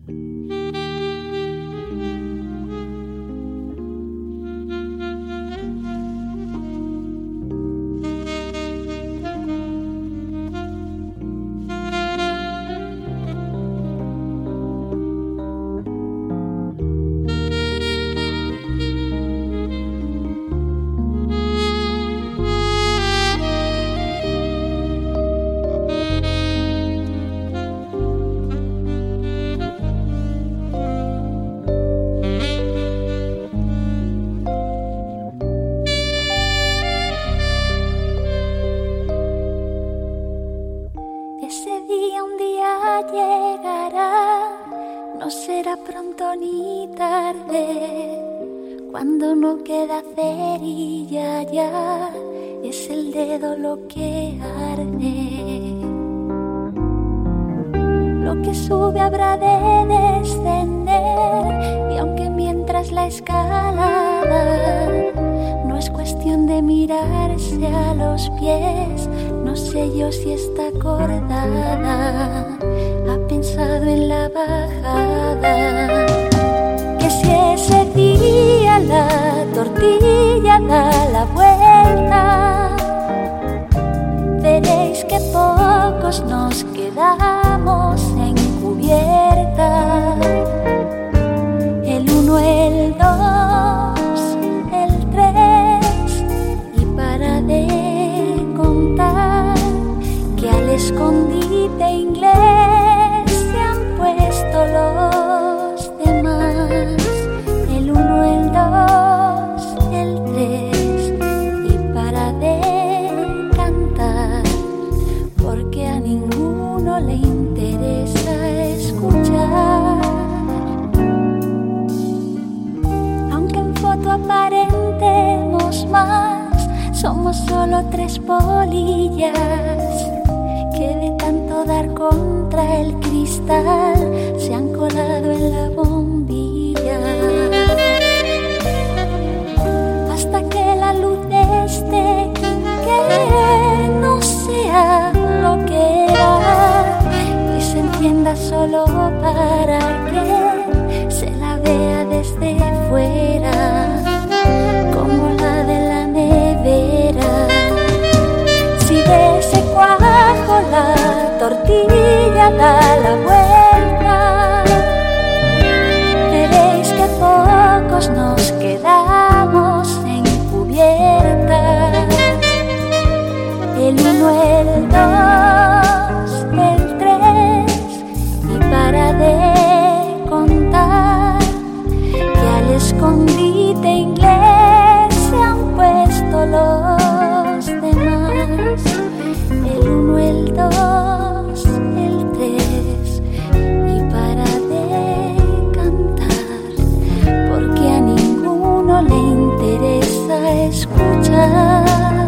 No será pronto ni tarde, cuando no queda cerilla ya, es el dedo lo que arde. Lo que sube habrá de descender, y aunque mientras la escalada no es cuestión de mirarse a los pies, no sé yo si está acordada, ha pensado en la bajada. Que si ese día la tortilla da la vuelta, veréis que pocos nos quedamos en cubierta. El 1, el 2, el 3, y para de contar que al escondite inglés se han puesto los demás. El 1, el 2, el 3, y para de cantar, porque a ninguno le interesa escuchar. Aunque en foto aparentemos más, somos solo 3 polillas que de tanto dar contra el cristal se han colado en la bombilla. Hasta que la luz de este quinqué no sea lo que era y se entienda solo para que se la vea desde fuera, como la de la nevera. Si de ese cuajo la tortilla da la vuelta, veréis que pocos nos quedamos en cubierta. El 1, el 2, el 3, y para de contar que al escondite inglés se han puesto los demás. El 1, el 2, el 3, y para de cantar, porque a ninguno le interesa escuchar.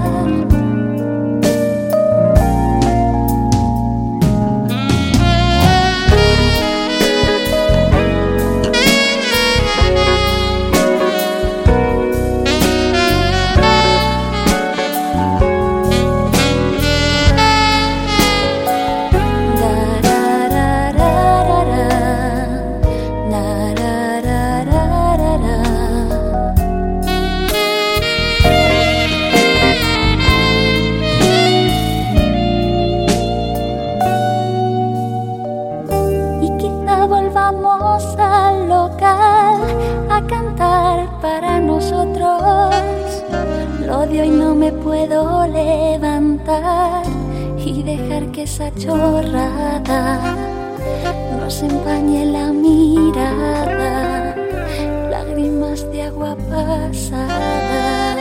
Volvamos al local a cantar para nosotros. Lo de hoy no me puedo levantar y dejar que esa chorrada nos empañe la mirada, lágrimas de agua pasada.